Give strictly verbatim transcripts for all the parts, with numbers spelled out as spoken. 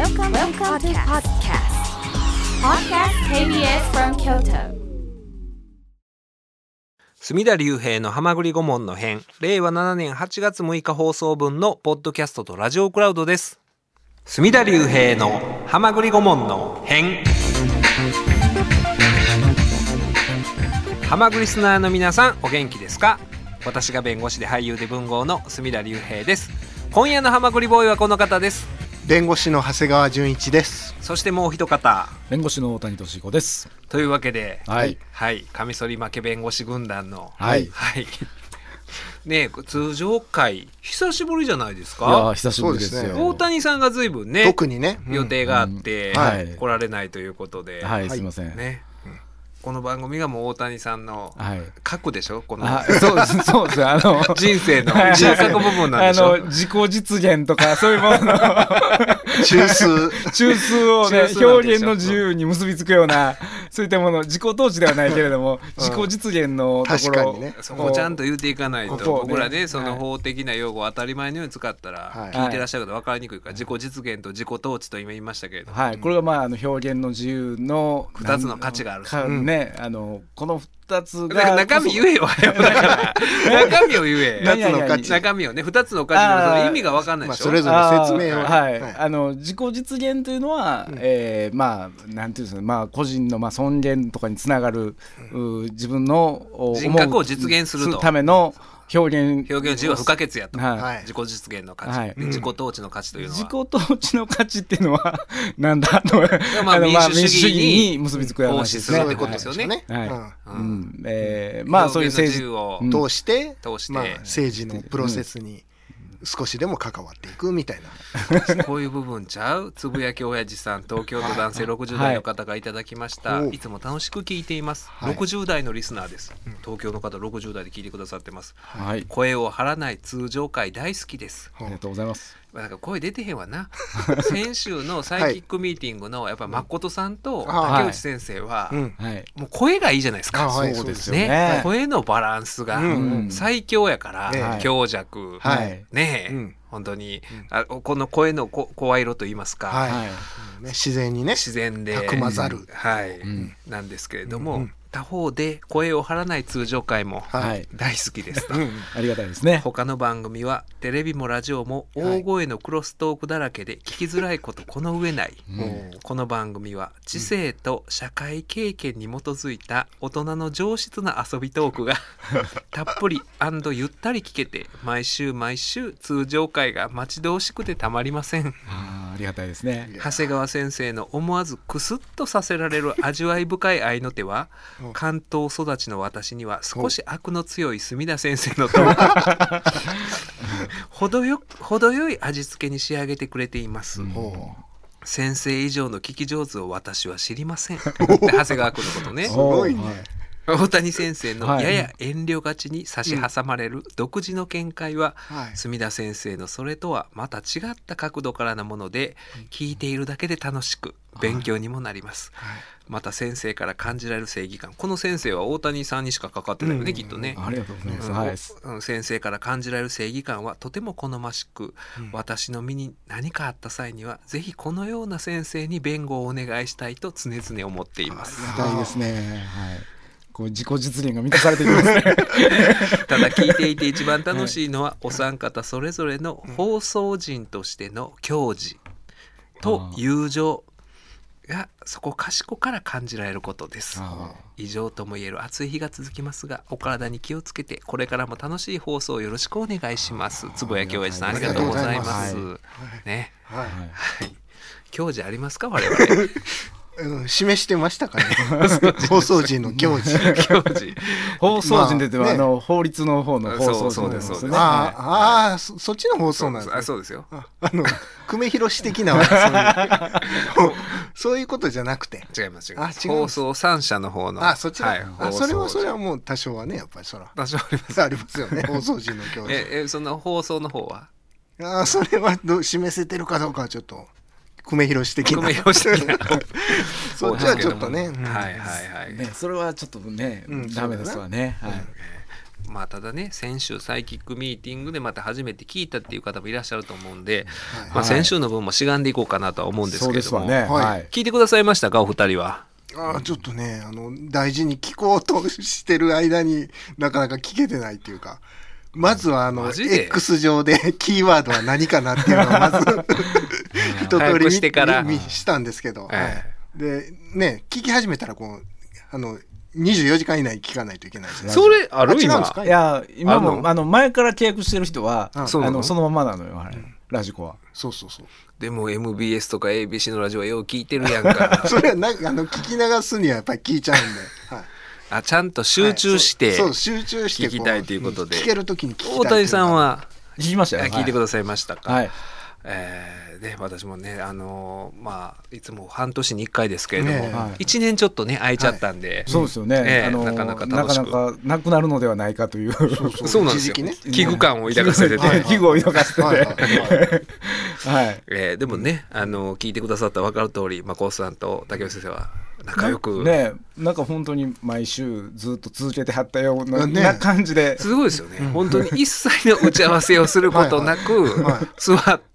Welcome, Welcome to podcast. Podcast ケービーエス from Kyoto. 隅田隆平のはまぐり顧問の編、れいわななねんはちがつむいか放送分のポッドキャストとラジオクラウドです。隅田隆平のはまぐり顧問の編。はまぐりスナーの皆さん、お元気ですか？私が弁護士で俳優で文豪の隅田隆平です。今夜のはまぐりボーイはこの方です。 弁護士の長谷川純一です。 そしてもう一方、 弁護士の大谷俊彦です。 というわけで、 はい、 はい、カミソリ負け弁護士軍団の、 はい、 はい、ね、通常会久しぶりじゃないですか？ いや久しぶりですよ。 そうですね。 大谷さんが随分ね、 特にね、 予定があって、 うんはい、 来られないということで、 はい、すいません。 ね、この番組がもう大谷さんの核でしょ、このあそうですそうですあの人生の中核部分なんでしょ。 あの自己実現とかそういうものの中枢中枢をね中枢表現の自由に結びつくようなそういったもの、自己統治ではないけれども、自己実現のところ、 ね、 そこをちゃんと言っていかないと、 ね、 僕らね、その法的な用語を当たり前のように使ったら、はい、聞いてらっしゃる方分かりにくいから、自己実現と自己統治と今言いましたけれども、 はい、これがまああの表現の自由のふたつの価値があるか、ね、あのこのふたつが中身言えよだから中身を言えふたつの価値、 中身をね、ふたつの価値のその意味が分かんないでしょ、 まあ、それぞれ説明を、 はい、はい、あの自己実現というのは、うん、えー、まあなんていうんですか、まあ、個人のまあ尊厳とかにつながる、うん、自分の人格を実現するとための表現表現の自由は不可欠やと、はい、自己実現の価値、 はい、 自己統治の価値というのは、 自己統治の価値っていうのはなんだと、 まあ、民主主義に結びつくような話ですね。 そういうことですよね。 はい、うんうん、えー、まあそういう政治を通して、うん、まあ、政治のプロセスに少しでも関わっていくみたいな、こういう部分ちゃう。つぶやき親父さん、東京都男性ろくじゅう代の方がいただきました、はい、いつも楽しく聞いています、はい、ろくじゅう代のリスナーです、うん、東京の方ろくじゅう代で聞いてくださってます、はい、声を張らない通常会大好きです。 ありがとうございます。 なんか声出てへんわな先週のサイキックミーティングのやっぱ誠さんと竹内先生はもう声がいいじゃないですか。 そうですよね。 声のバランスが最強やから、強弱ね、本当にこの声の声色と言いますか、 自然にね、 自然でたくまざるなんですけれども、他方で声を張らない通常会も大好きですと、はい、 ありがたいですね。 他の番組はテレビもラジオも大声のクロストークだらけで聞きづらいことこの上ない、うん、この番組は知性と社会経験に基づいた大人の上質な遊びトークがたっぷり&ゆったり聞けて、毎週毎週通常会が待ち遠しくてたまりません。 あ, ありがたいですね。 長谷川先生の思わずクスッとさせられる味わい深い愛の手は関東育ちの私には少し悪の強い墨田先生のトーク程よ程よい味付けに仕上げてくれています、うん、先生以上の聞き上手を私は知りません。長谷川君のことね。 すごいね。 大谷先生のやや遠慮がちに差し挟まれる独自の見解は、はい、墨田先生のそれとはまた違った角度からのもので、聞いているだけで楽しく勉強にもなります、はい、また先生から感じられる正義感、この先生は大谷さんにしかかかってないよね、うん、きっとね。 ありがとうございます、 はい、先生から感じられる正義感はとても好ましく、うん、私の身に何かあった際にはぜひこのような先生に弁護をお願いしたいと常々思っています。 ありがたいですね、はい、こう自己実現が満たされていきますねただ聞いていて一番楽しいのは、はい、お三方それぞれの放送人としての矜持と友情がそこかしこから感じられることです。以上とも言える暑い日が続きますが、お体に気をつけてこれからも楽しい放送をよろしくお願いします。つぼやきおやじさん、ありがとうございます。ね、はいはい、矜持ありますか我々 うん、示してましたかね放送人の矜持矜持放送人で言っても、まあね、あの法律の方の放送人ですね。 ああ、はい、あ そ, そっちの放送なんですね。 あ、そうですよ。 ああの久米宏的なそういうそういうことじゃなくて、 違います違います。放送三社の方の、 あ、そっちの、 はい、 あ、それはそれはもう多少はね、やっぱりそら多少ありますありますよね放送人の矜持ええ、その放送の方は、 あ、それはど示せてるかどうかはちょっと久米宏的なそっちはちょっとね、うん、 はいはいはい、 ね、それはちょっとね、うん、ダメですわね、はい、 まあただね先週サイキックミーティングでまた初めて聞いたっていう方もいらっしゃると思うんで、 はいまあ、先週の分もしがんでいこうかなとは思うんですけれども、 そうですわね、はい、 聞いてくださいましたかお二人は。 あちょっとねあの大事に聞こうとしてる間になかなか聞けてないっていうか、まずはあの X 上でキーワードは何かなっていうのをまず一通り見してから見したんですけど、ええ、でね聞き始めたらこうあのにじゅうよじかん以内に聞かないといけないですね。 それあるあ今ですか。 いや今もあの前から契約してる人はああのそのままなのよ、あれ、うん、ラジコは。 そうそうそう。 でも エムビーエス とか エービーシー のラジオはよう聞いてるやんかそれはなあの聞き流すにはやっぱり聞いちゃうんで、はい、 あちゃんと集中して、 はい、そうそう集中して聞きたいということで聞けるときに聞きたい。 大谷さんは聞きましたよ、 聞いてくださいましたか。 はい、 えーね、私もね、あのーまあ、いつも半年にいっかいですけれども、 ねはい、 いちねんちょっとね空いちゃったんで、はい、 そうですよね、 えーあのー、 なかなか楽しくなかなかなくなるのではないかというそうそうそうそうなんですよ、 ね、 危惧感を抱かせてて、 はいはい、危惧を抱かせてて、はいはいはいえー、でもね、あのー、聞いてくださったら分かる通り、まあ、コースさんと竹内先生は仲良くね、なんか本当に毎週ずっと続けてはったよう な,、ね、な感じで、 すごいですよね、うん、本当に一切の打ち合わせをすることなくはい、はい、座って、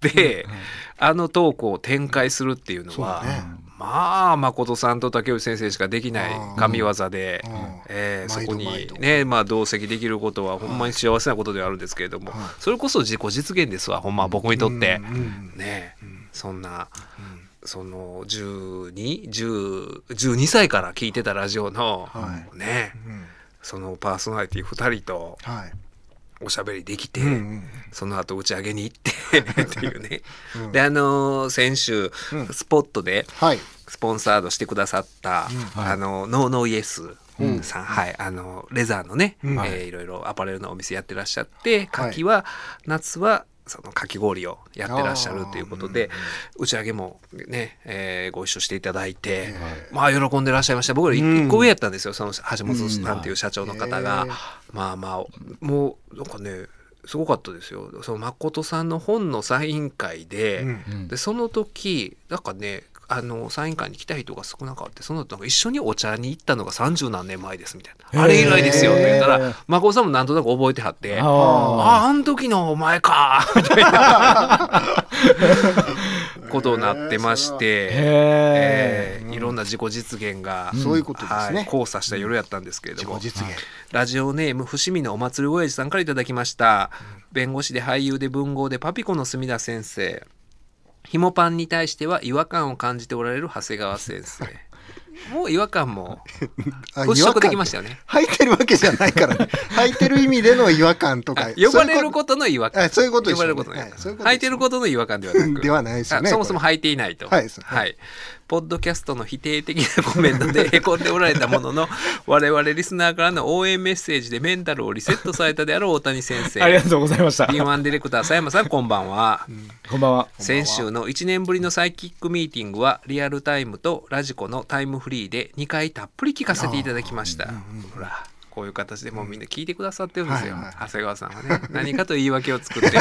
はい、あのトークを展開するっていうのは、ね、まあ誠さんと竹内先生しかできない神業で、えー、そこにね、まあ、同席できることはほんまに幸せなことではあるんですけれども、はい、それこそ自己実現ですわほんま僕にとって、うん、ね、うん、そんな、うんそのじゅうに、じゅう、じゅうにさいから聞いてたラジオの、はい、ね、うん、そのパーソナリティふたりとおしゃべりできて、はいうんうん、その後打ち上げに行ってっていうね、うん、であのー、先週、うん、スポットでスポンサードしてくださった、うんはい、あのノーノーイエスさん、うんはい、あのレザーのね、うんえー、いろいろアパレルのお店やってらっしゃって夏は、はい、夏はそのかき氷をやってらっしゃるということで、うん、打ち上げもね、えー、ご一緒していただいて、はい、まあ喜んでらっしゃいました。僕らいっこ上やったんですよ、その橋本さんっていう社長の方が、うん、まあまあもうなんかねすごかったですよ。その誠さんの本のサイン会で、うん、でその時なんかねあのサイン会に来た人が少なかったその後一緒にお茶に行ったのが三十何年前ですみたいなあれ以来ですよって言ったら誠さんもなんとなく覚えてはってあああん時のお前かみたいなことになってまして、えー、いろんな自己実現が、 うん、そういうことですね、 はい、交差した夜やったんですけれども、 自己実現ラジオネーム伏見のお祭り親父さんからいただきました、うん、弁護士で俳優で文豪でパピコの墨田先生、ひもパンに対しては違和感を感じておられる長谷川先生もう違和感も払拭できましたよね。 履いてるわけじゃないからね履いてる意味での違和感とか呼ばれることの違和感、 そういうことですよね。 履いてることの違和感ではなくではないですよね。 そもそも履いていないと、はい、はい、ポッドキャストの否定的なコメントでへこんでおられたものの我々リスナーからの応援メッセージでメンタルをリセットされたであろう大谷先生ありがとうございました。 ビーワン ディレクター佐山さんこんばんは、うん、 こんばんは。 先週のいちねんぶりのサイキックミーティングはリアルタイムとラジコのタイムフリーでにかいたっぷり聞かせていただきました。ほらこういう形でもうみんな聞いてくださってるんですよ、うんはいはい、長谷川さんはね何かと言い訳を作って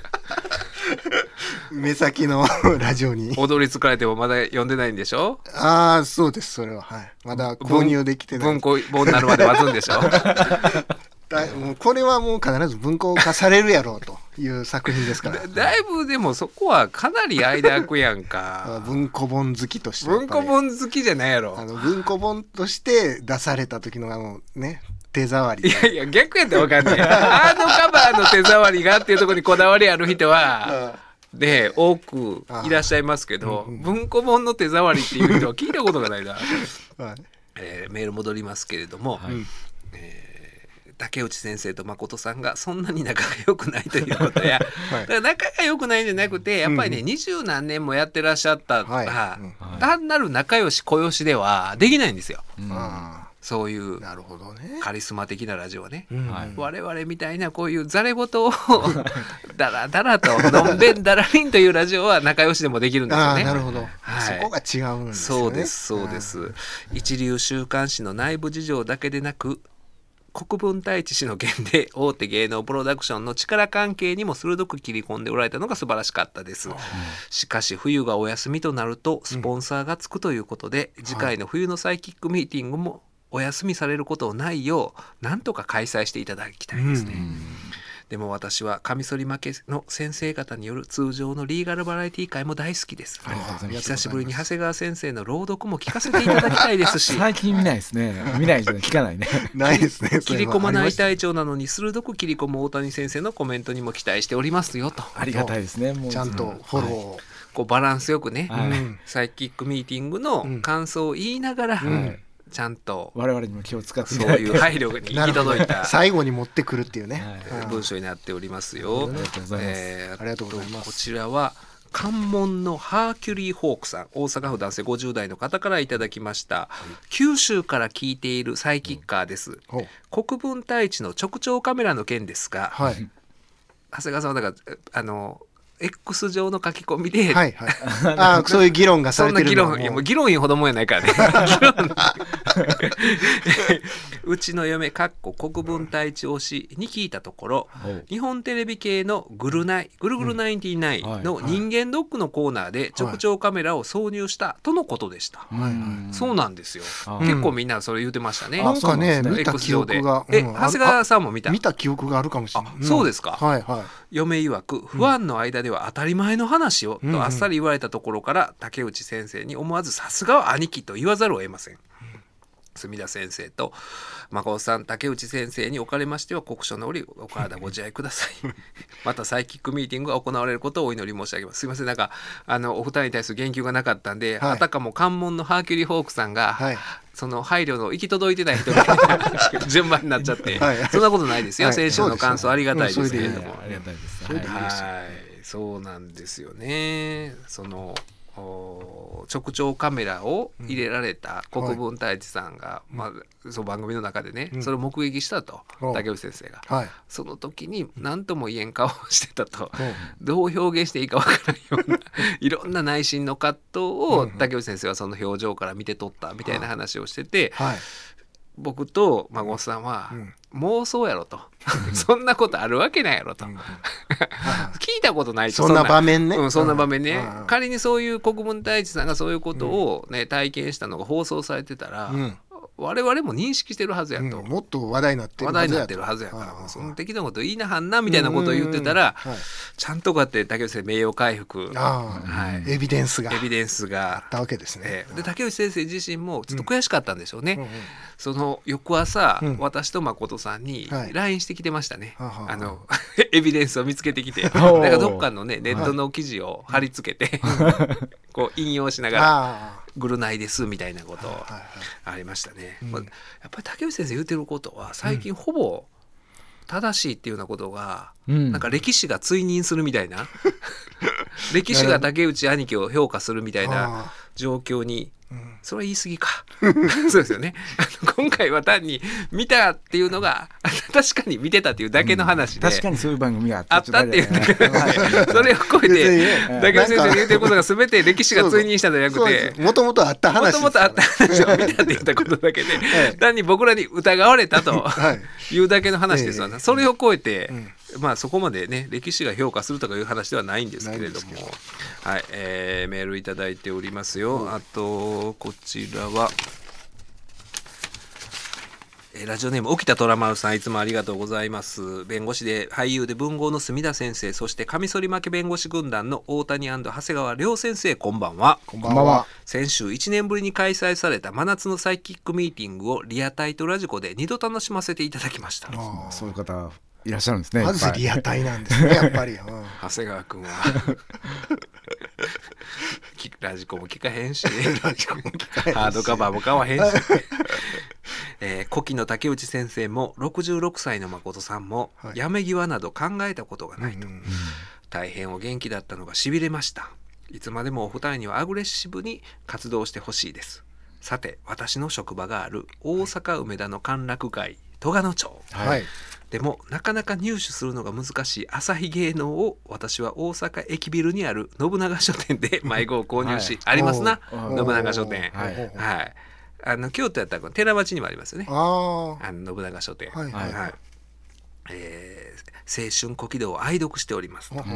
目先のラジオに踊り疲れてもまだ読んでないんでしょ。 ああそうですそれは、はい、まだ購入できてない文庫本になるまで待つんでしょだもうこれはもう必ず文庫化されるやろうという作品ですからだ, だいぶでもそこはかなり間空くやんか文庫本好きとして文庫本好きじゃないやろ。 あの文庫本として出された時のあのね手触り、 いやいや逆やったら分かんないあのカバーの手触りがっていうところにこだわりある人はで多くいらっしゃいますけど、文庫本の手触りっていう人は聞いたことがないな、はいえー、メール戻りますけれども、はいえー竹内先生と誠さんがそんなに仲が良くないということや、はい、だから仲が良くないんじゃなくてやっぱりね二十、うん、何年もやってらっしゃったら、はいうん、単なる仲良し小良しではできないんですよ、うん、そういうカリスマ的なラジオね、うんはい、我々みたいなこういうざれ言をだらだらとのんべんだらりんというラジオは仲良しでもできるんですよね。 あなるほど、はい、そこが違うんですよね。 そうですそうです、一流週刊誌の内部事情だけでなく国分太一氏の件で大手芸能プロダクションの力関係にも鋭く切り込んでおられたのが素晴らしかったです、うん、しかし冬がお休みとなるとスポンサーがつくということで、うん、次回の冬のサイキックミーティングもお休みされることないようなんとか開催していただきたいですね、 うん、 でも私はカミソリ負けの先生方による通常のリーガルバラエティ会も大好きです。 ありがとうございます。 久しぶりに長谷川先生の朗読も聞かせていただきたいですし最近見ないですね。見ないじゃない、聞かないね。 ないですね。 切り込まない隊長なのに鋭く切り込む大谷先生のコメントにも期待しておりますよと。 ありがたいですね。もうちゃんとフォローを、 はい、こうバランスよくね、 はい、 サイキックミーティングの感想を言いながら、 うん、 ちゃんと我々にも気を使ってそういう配慮に行き届いた最後に持ってくるっていうね、 はい、文章になっておりますよ。 ありがとうございます、 えー、 ありがとうございます。 こちらは関門のハーキュリーホークさん、大阪府男性ごじゅう代の方からいただきました、はい、九州から聞いているサイキッカーです、うん、国分太一の直腸カメラの件ですが、はい、長谷川さんはだからあのX 上の書き込みで、はいはい、 あそういう議論がされてるのそんな議論、いやもう議論言うほどもんやないからねうちの嫁かっこ国分太一推しに聞いたところ、うん、日本テレビ系のぐるナイぐるぐるナインティナインの人間ドックのコーナーで直腸カメラを挿入したとのことでした、はいはい、そうなんですよ、うん、結構みんなそれ言ってましたね。 なんかね見た記憶が、 え、うん、長谷川さんも見た見た記憶があるかもしれない。 そうですか、 はいはい、 嫁曰くファンの間では当たり前の話を、うん、とあっさり言われたところから竹内先生に思わずさすがは兄貴と言わざるを得ません、うん、墨田先生と誠さん竹内先生におかれましては国書の折お体ご自愛くださいまたサイキックミーティングが行われることをお祈り申し上げます。すいません、なんかあのお二人に対する言及がなかったんで、はい、あたかも関門のハーキュリーホークさんが、はい、その配慮の行き届いてない人みたいな順番になっちゃってはい、そんなことないですよ、はい、先週の感想ありがたいですけれども、 ありがたいです、 はい、そうなんですよね。その直腸カメラを入れられた国分太一さんが、うんまあ、その番組の中でね、うん、それを目撃したと、うん、竹内先生が、はい、その時に何とも言えん顔をしてたと、うん、どう表現していいか分からんようないろんな内心の葛藤を竹内先生はその表情から見て取ったみたいな話をしてて、はいはい、僕と孫さんは、うん妄想やろとそんなことあるわけないやろと聞いたことないとそんな場面ね、 うん、そんな場面ね、うん、仮にそういう国分太一さんがそういうことを、ね、体験したのが放送されてたら、うん、我々も認識してるはずやと、 うん、もっと話題になってるはずやと話題になってるはずやから、その適当なこと言いなはんなみたいなことを言ってたら、はい、ちゃんとこうやって竹内先生名誉回復、 はい、エビデンスがエビデンスがあったわけですね、 えー、で竹内先生自身もちょっと悔しかったんでしょうね、うんうんうん、その翌朝、うん、私と誠さんに ライン してきてましたね、はい、あのエビデンスを見つけてきてなんかどっかのねネットの記事を貼り付けて、はい、こう引用しながらぐるないですみたいなことありましたね、はいはいはい、やっぱり竹内先生言ってることは最近ほぼ正しいっていうようなことが、うん、なんか歴史が追認するみたいな歴史が竹内兄貴を評価するみたいな状況に、うん、それは言い過ぎかそうですよね今回は単に見たっていうのが確かに見てたっていうだけの話で、 うん、確かにそういう番組があったっていうだけの話でそれを超えて竹内先生が言ってることが全て歴史が追認したんじゃなくてもともとあった話もともとあった話を見たって言ったことだけで単に僕らに疑われたというだけの話ですわな。それを超えて、うんまあそこまでね歴史が評価するとかいう話ではないんですけれども、はい、えー、メールいただいておりますよ、うん、あとこちらはラジオネーム沖田虎丸さん、いつもありがとうございます。弁護士で俳優で文豪の墨田先生、そしてカミソリ負け弁護士軍団の大谷&長谷川亮先生、こんばんは。 こんばんは。 先週いちねんぶりに開催された真夏のサイキックミーティングをリアタイとラジコでにど楽しませていただきました。 あそういう方いらっしゃるんですね。 まずリアタイなんですねやっぱり、うん、 長谷川君はラジコも聞かへんしラジコも聞かへんしハードカバーも買わへんしえー、古希の竹内先生もろくじゅうろくさいの誠さんも、はい、やめ際など考えたことがないと、うんうん、大変お元気だったのがしびれました。いつまでもお二人にはアグレッシブに活動してほしいです。さて私の職場がある大阪梅田の歓楽街戸賀野町、はい、でもなかなか入手するのが難しい朝日芸能を私は大阪駅ビルにある信長書店で迷子を購入し、はい、ありますな信長書店、はい、はい、あの京都やったら寺町にもありますよね、ああの信長書店、はいはいはい、えー、青春古軌道を愛読しております、うん、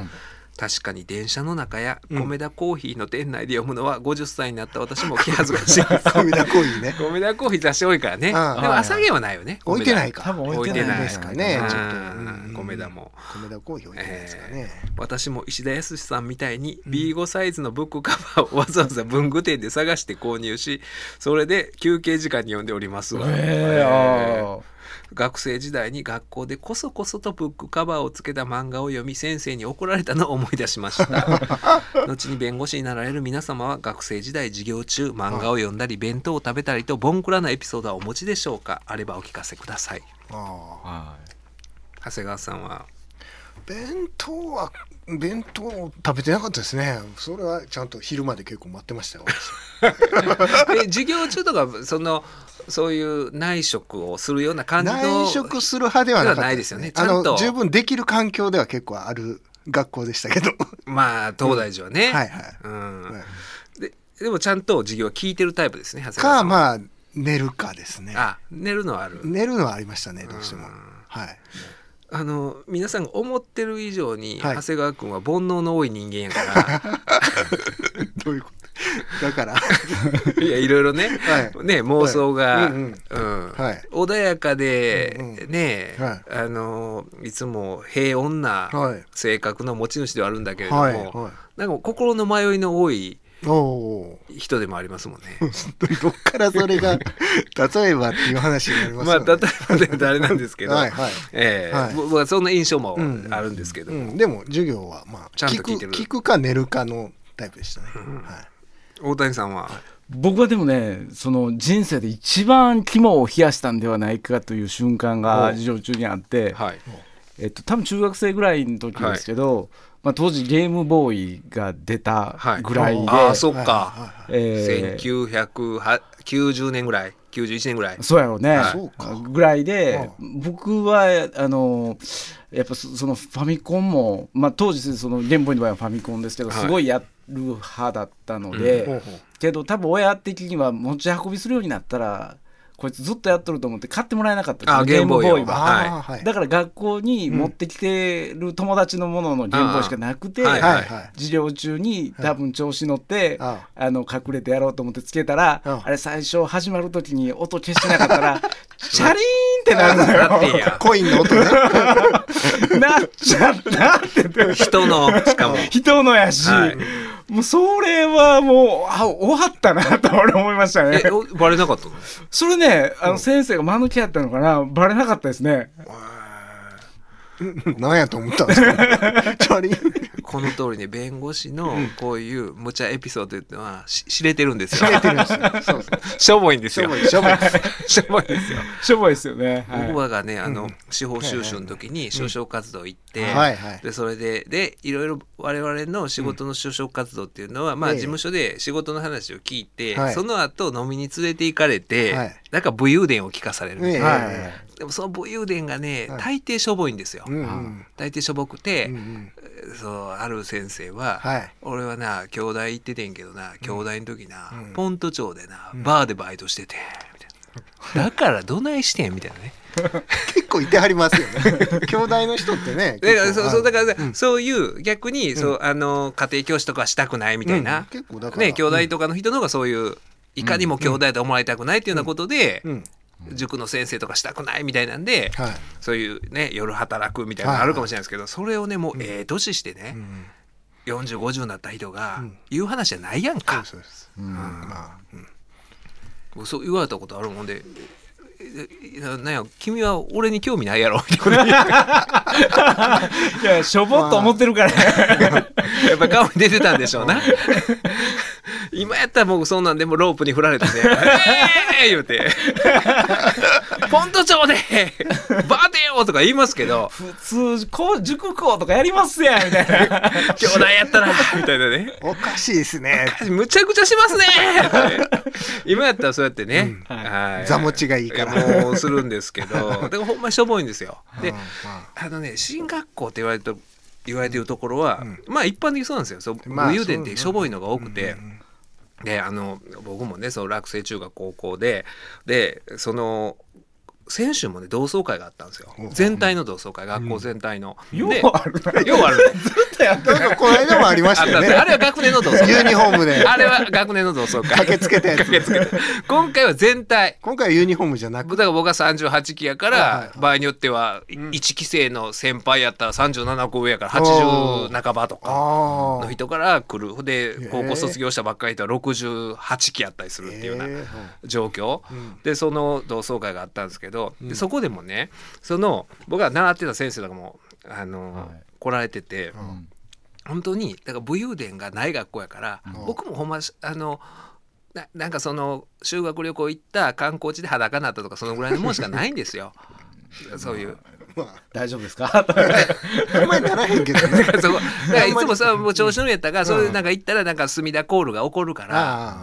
確かに電車の中やうん米田コーヒーの店内で読むのはごじゅっさいになった私も気恥ずかしいです米田コーヒーね米田コーヒー雑誌多いからね。でああも朝限はないよね。 置いてないか多分置いてないですかねうんちょっとうんうん米田も米田コーヒー置いてないですかね、 私も石田康さんみたいに ビーご サイズのブックカバーをわざわざ文具店で探して購入し、それで休憩時間に読んでおりますわ。 えーあー学生時代に学校でこそこそとブックカバーをつけた漫画を読み先生に怒られたのを思い出しました後に弁護士になられる皆様は学生時代授業中漫画を読んだり弁当を食べたりとボンクラなエピソードはお持ちでしょうか。あればお聞かせください。 ああは長谷川さんは弁当は弁当を食べてなかったですね。それはちゃんと昼まで結構待ってましたよえ授業中とかそのそういう内職をするような感じの内職する派ではなかったではないですよね。ちあゃんとの十分できる環境では結構ある学校でしたけどまあ東大寺はね、 はいはい、 うんはいででもちゃんと授業は聞いてるタイプですね。長谷川さんはかまあ寝るかですね。 あ寝るのはある。 寝るのはありましたねどうしても。 うんはいあの皆さんが思ってる以上に、 はい長谷川君は煩悩の多い人間やかどういうことだかららいやいろいろね、 はいね妄想が、 はいうんうんはい穏やかで、 うんうんね、 はいあのいつも平穏なはい性格の持ち主ではあるんだけれども、 はいはなんか心の迷いの多いいおお人でもありますもんね。 どっからそれが例えばっていう話になりますよね。 まあ例えばであれなんですけど、 はいはいええはい僕はそんな印象もうんあるんですけど、 うん、でも授業はまあちゃんと聞いてる聞く聞くか寝るかのタイプでしたね。はい大谷さんは、 僕はでもねその人生で一番肝を冷やしたんではないかという瞬間おが授業中にあって、 はいえっと、多分中学生ぐらいの時ですけど、まあ、当時ゲームボーイが出たぐらいで、 ああそっか、 はいはいはいえーせんきゅうひゃくきゅうじゅうねんぐらいきゅうじゅういちねんぐらいそうやろうね、 はいそうかぐらいで、 う僕はあのやっぱそそのファミコンも、まあ、当時そのゲームボーイの場合はファミコンですけど、 はいすごいやる派だったので、 ほうほうけど多分親的には持ち運びするようになったらこいつずっとやっとると思って買ってもらえなかったんですよあゲームボーイをは。 はいあーはいだから学校に持ってきてる友達のもののゲームボーイしかなくて、 あーはいはいはい授業中に多分調子乗って、 ああの隠れてやろうと思ってつけたら、 ああれ最初始まる時に音消してなかったらチャリーンってなるのよ。 だってやコインの音ね。 なっちゃったって言って人のしかも人のやし、 はいもうそれはもうあ終わったなと俺思いましたねえ。おバレなかったの？ それねあの先生が間抜けやったのかなバレなかったですね。 何やと思ったんですか。チャリンこの通りね弁護士のこういう無茶エピソードっていうのはし知れてるんですよ。 知れてるんですよ。そうそう。 しょぼいんですよ。 しょぼいしょぼいしょぼいですよ。 しょぼいですよね。はい僕らがねあの、 うん司法修習の時に就職活動行って、 はいはい。 でそれででいろいろ我々の仕事の就職活動っていうのは、まあええ事務所で仕事の話を聞いて、 はいその後飲みに連れて行かれて、 はいなんか武勇伝を聞かされるんですよ、 ええはいでもその武勇伝がね、 はい大抵しょぼいんですよ、 うんうん大抵しょぼくて、 うんうんそうある先生は、 はい俺はな兄弟行っててんけどな兄弟の時な、 うんポント町でな、バーでバイトしててみたいなだからどないしてんみたいなね結構いてはりますよね。兄弟の人ってね。 だからそう結構そうだから、 うんそういう逆に、そうあの家庭教師とかしたくないみたいな、 うん結構だからね兄弟とかの人の方がそういういかにも兄弟と思われたくないっていうようなことで、 うん塾の先生とかしたくないみたいなんで、 はい。 そういうね夜働くみたいなのあるかもしれないですけど、それをねもうええ年してね、 うんよんじゅうごじゅうになった人がうん言う話じゃないやんそうかで、すそうです。 うんまあうんもうそう言われたことあるもんで。えななんや君は俺に興味ないやろみたいないやしょぼっと思ってるから、 やっぱ顔に出てたんでしょうな今やったら僕そんなんでもロープに振られてね「えー!」言うて「ポント町でバーテよ!」とか言いますけど普通こう塾校とかやりますやんみたいな 「兄弟やったら」みたいなねおかしいですね。 むちゃくちゃしますねって今やったらそうやってね、 うんはい座持ちがいいからやもうするんですけどでもほんまにしょぼいんですよ。でうんあのね進学校って言われると言われてるところは、 うんまあ一般的にそうなんですよ。そうまあ武勇伝ってしょぼいのが多くて、 うんうんであの僕もねその落成中学高校ででその先週もね同窓会があったんですよ。全体の同窓会、学校全体の、 ようであるなようあるずっとやってなんかこの間もありましたよね。 あれは学年の同窓会ユニフォームであれは学年の同窓会駆けつけたやつ。 駆けつけた今回は全体今回はユニフォームじゃなくだから僕がさんじゅうはちきやから、 はいはいはい場合によってはいちき生の先輩やったらさんじゅうななこ上やからはちじゅう半ばとかの人から来るで高校卒業したばっかりとはろくじゅうはちきやったりするっていうような状況でその同窓会があったんですけど、でそこでもねその僕が習ってた先生とかもあの、はい、来られてて、うん、本当にだから武勇伝がない学校やから、うん、僕もほんまあのな, なんかその修学旅行行った観光地で裸になったとかそのぐらいのもんしかないんですよそういう、 まあ、大丈夫ですかあんまりならへんけどねだからそこだからいつもさもう調子乗りやったから、うん、そういうなんか行ったらなんか隅田コールが起こるから、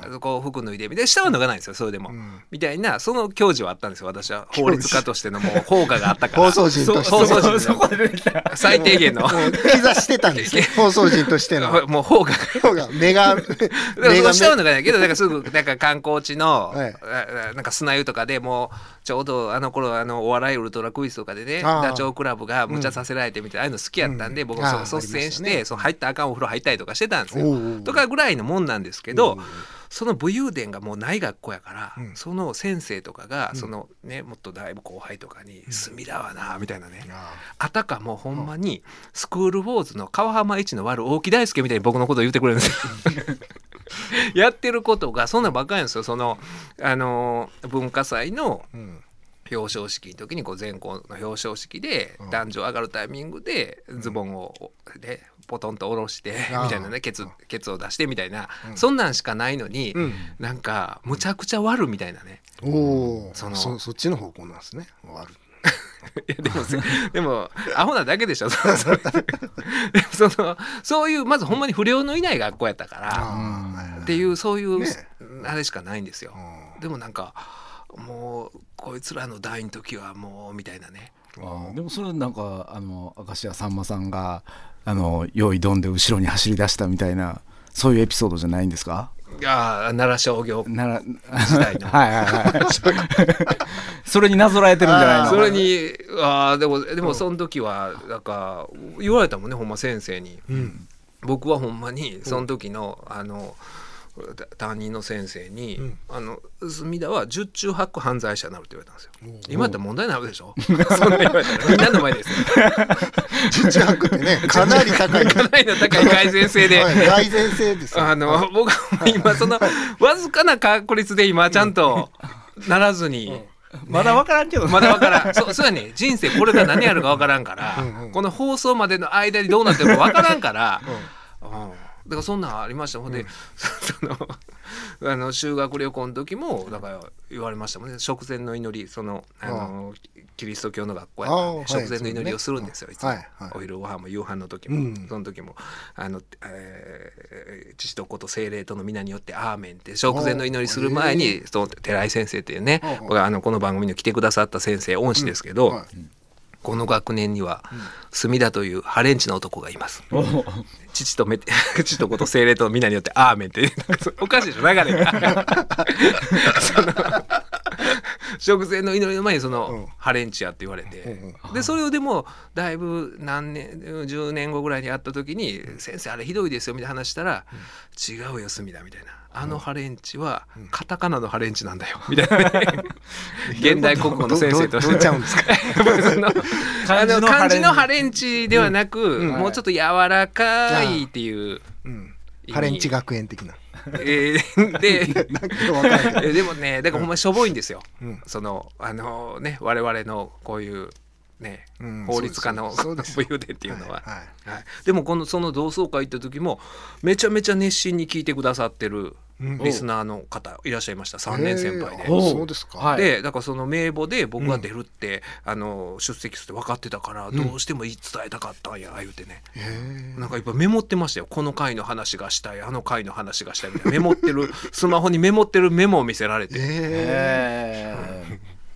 うん、こう服脱いでみたいな下は脱がないんですよそれでも、うん、みたいなその教授はあったんですよ私は法律家としてのもう法家があったから放送人として放送人の最低限の膝してたんですね放送人としてのもう法家が目が目が下は脱がないけどなんかすぐなんか観光地の、はい、なんか砂湯とかでもうちょうどあの頃あのお笑いウルトラクイズとかでねダチョウ倶楽部が無茶させられてみたいな、うん、ああいうの好きやったんで、うん、僕も率先して、ね、その入ったらあかんお風呂入ったりとかしてたんですよ、うん、とかぐらいのもんなんですけど、うん、その武勇伝がもうない学校やから、うん、その先生とかが、うん、そのねもっとだいぶ後輩とかに、うん、隅田はなみたいなね、うん、あたかもほんまにスクールウォーズの川浜一の悪大木大輔みたいに僕のことを言ってくれるんですよやってることがそんなばっかりなんですよ。そのあの文化祭の、うん表彰式の時にこう全校の表彰式で男女上がるタイミングでズボンをでポトンと下ろしてみたいなねケツケツを出してみたいなそんなんしかないのになんかむちゃくちゃ割るみたいなね。 おその そ, そっちの方向なんですね割るいやでもでもアホなだけでしょそのそういうまずほんまに不良のいない学校やったからっていうそういう、ね、あれしかないんですよ。でもなんかもうこいつらの代の時はもうみたいなね。 あでもそれなんかあの明石家さんまさんがあの用意どんで後ろに走り出したみたいなそういうエピソードじゃないんですか。 いや奈良商業時代のはいはいはいそれになぞらえてるんじゃないの。 それにあでもでもその時はなんか言われたもんねほんま先生に、うん、僕はほんまにその時のあの担任の先生に、うん、あの隅田は十中八九犯罪者になるって言われたんですよ。今だったら問題になるでしょそんな言われたらみんなの前です十中八九ってねかなり高いかなりの高い改善性で改善性ですよ。 あの、はい、僕は今そのわずかな確率で今ちゃんとならずに、うんね、 まだ分からんけどまだ分からんそ, そうやね人生これが何やるか分からんからうん、この放送までの間にどうなってるか分からんから、うんうんだからそんなんありましたもんで、うん、そのあの修学旅行の時もだから言われましたもんね食前の祈りそのあのキリスト教の学校やったんで食前の祈りをするんですよ、はい、いつも、はいはい、お昼ご飯も夕飯の時も、うん、その時もあの、えー、父と子と聖霊との皆によってアーメンって食前の祈りする前にその寺井先生っていうね僕はあのこの番組に来てくださった先生恩師ですけど、うんはいこの学年には隅田というハレンチな男がいます、うん、父とめ父と子と精霊と皆によってアーメンってなんかおかしいでしょ流れがその食前の祈りの前にその、うん、ハレンチやって言われて、うんうん、でそれをでもだいぶ何年じゅうねんごぐらいに会った時に、うん、先生あれひどいですよみたいな話したら、うん、違うよ隅田みたいなあのハレンチはカタカナのハレンチなんだよみたいな、ね、現代国語の先生としてどうちゃうんですかそのあの漢字のハレンチではなく、うんうん、もうちょっと柔らかいっていう、 うん、ハレンチ学園的なえー、ででもねだからほんまにしょぼいんですよ、うん、そのあのね我々のこういうね、うん、法律家の武勇伝っていうのは、はいはいはい、でもこのその同窓会行った時もめちゃめちゃ熱心に聞いてくださってるリスナーの方いらっしゃいましたさんねん先輩で、 そうですか。 でだからその名簿で僕が出るって、うん、あの出席するって分かってたからどうしても言い伝えたかったんや言うてね、うん、なんかやっぱメモってましたよこの回の話がしたいあの回の話がしたいみたいなメモってるスマホにメモってるメモを見せられて、